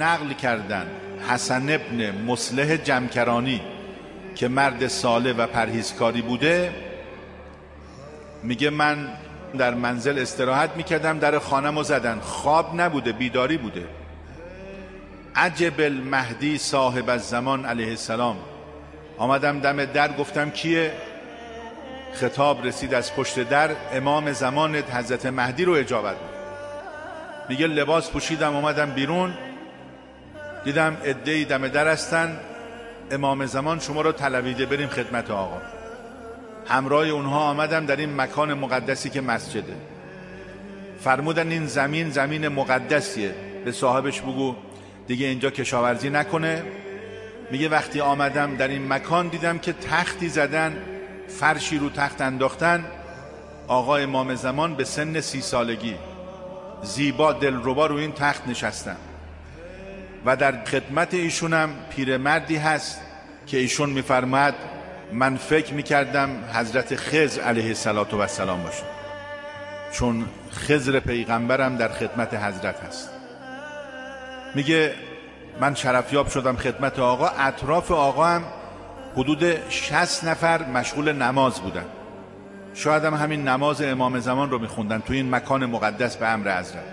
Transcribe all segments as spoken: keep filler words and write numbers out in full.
نقل کردن حسن ابن مصلح جمکرانی که مرد صالح و پرهیزکاری بوده، میگه من در منزل استراحت میکردم، در خانم رو زدن، خواب نبوده، بیداری بوده. عجب المهدی صاحب الزمان علیه السلام. آمدم دم در، گفتم کیه؟ خطاب رسید از پشت در، امام زمانت حضرت مهدی رو اجابت بود. میگه لباس پوشیدم اومدم بیرون، دیدم عده‌ای دم در هستن، امام زمان شما رو طلبیده، بریم خدمت آقا. همراه اونها آمدم در این مکان مقدسی که مسجده. فرمودن این زمین زمین مقدسیه، به صاحبش بگو دیگه اینجا کشاورزی نکنه. میگه وقتی آمدم در این مکان دیدم که تختی زدن، فرشی رو تخت انداختن، آقا امام زمان به سن سی سالگی زیبا دلربا رو این تخت نشستن و در خدمت ایشونم پیرمردی هست که ایشون میفرماد من فکر میکردم حضرت خضر علیه السلام باشه، چون خضر پیغمبرم در خدمت حضرت هست. میگه من شرفیاب شدم خدمت آقا. اطراف آقا هم حدود شصت نفر مشغول نماز بودن، شاید هم همین نماز امام زمان رو میخوندن تو این مکان مقدس به امر حضرت.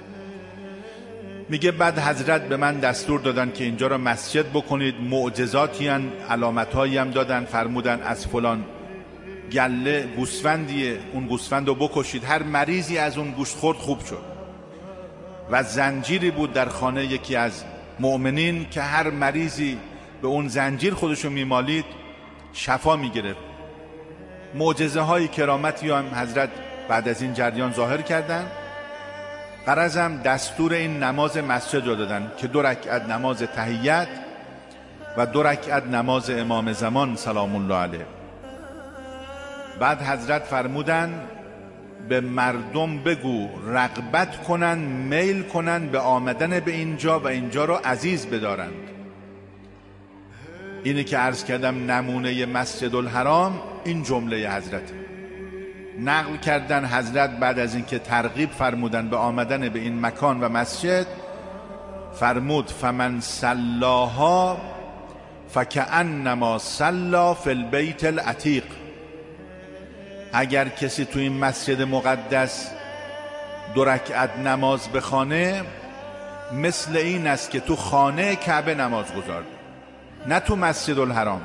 میگه بعد حضرت به من دستور دادن که اینجا رو مسجد بکنید، معجزاتی هم علامتهایی هم دادن، فرمودن از فلان گله گوسفندیه، اون گوسفند رو بکشید، هر مریضی از اون گوشت خورد خوب شد. و زنجیری بود در خانه یکی از مؤمنین که هر مریضی به اون زنجیر خودشو میمالید شفا میگرفت. معجزه های کرامتی هم حضرت بعد از این جریان ظاهر کردن. غرضم دستور این نماز مسجد رو دادن که دو رکعت نماز تحیت و دو رکعت نماز امام زمان سلام الله علیه. بعد حضرت فرمودن به مردم بگو رغبت کنن، میل کنن به آمدن به اینجا و اینجا رو عزیز بدارند. اینی که عرض کردم نمونه مسجد الحرام، این جمله حضرت نقل کردن. حضرت بعد از اینکه ترغیب فرمودن به آمدن به این مکان و مسجد، فرمود فمن صلاها فکأنما صلی فی البیت العتیق. اگر کسی تو این مسجد مقدس دو رکعت نماز بخوانه، مثل این است که تو خانه کعبه نماز گذارده، نه تو مسجد الحرام.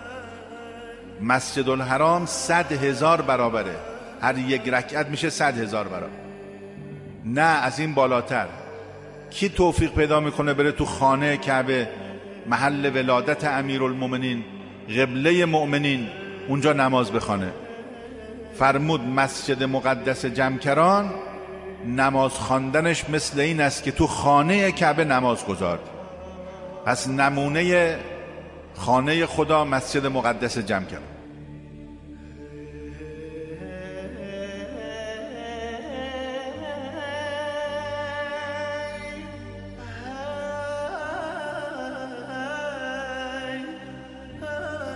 مسجد الحرام صد هزار برابره، هر یک رکعت میشه صد هزار برابر، نه از این بالاتر. کی توفیق پیدا میکنه بره تو خانه کعبه، محل ولادت امیرالمومنین، قبله مؤمنین، اونجا نماز بخوانه؟ فرمود مسجد مقدس جمکران نماز خواندنش مثل این است که تو خانه کعبه نماز گذارد. پس نمونه خانه خدا مسجد مقدس جمکران.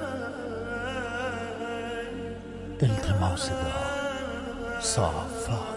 التماس دعا صافات